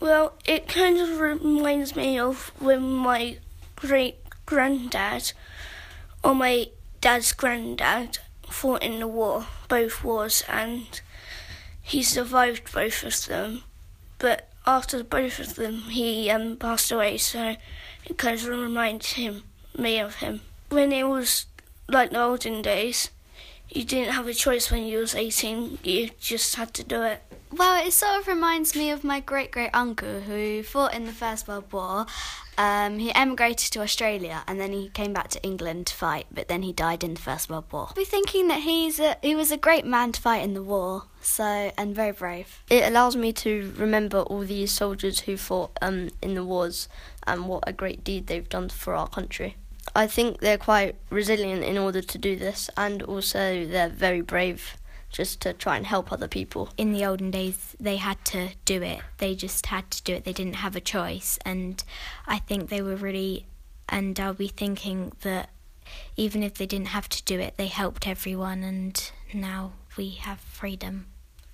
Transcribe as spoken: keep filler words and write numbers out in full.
Well, it kind of reminds me of when my great-granddad, or my dad's granddad, fought in the war, both wars, and he survived both of them. But after both of them, he um, passed away, so it kind of reminds him, me of him. When it was like the olden days, you didn't have a choice when you was eighteen, you just had to do it. Well, it sort of reminds me of my great-great-uncle who fought in the First World War. Um, he emigrated to Australia and then he came back to England to fight, but then he died in the First World War. We're thinking that he's a, he was a great man to fight in the war, so and very brave. It allows me to remember all these soldiers who fought um, in the wars and what a great deed they've done for our country. I think they're quite resilient in order to do this, and also they're very brave just to try and help other people. In the olden days, they had to do it. They just had to do it. They didn't have a choice. And I think they were really, and I'll be thinking that even if they didn't have to do it, they helped everyone, and now we have freedom.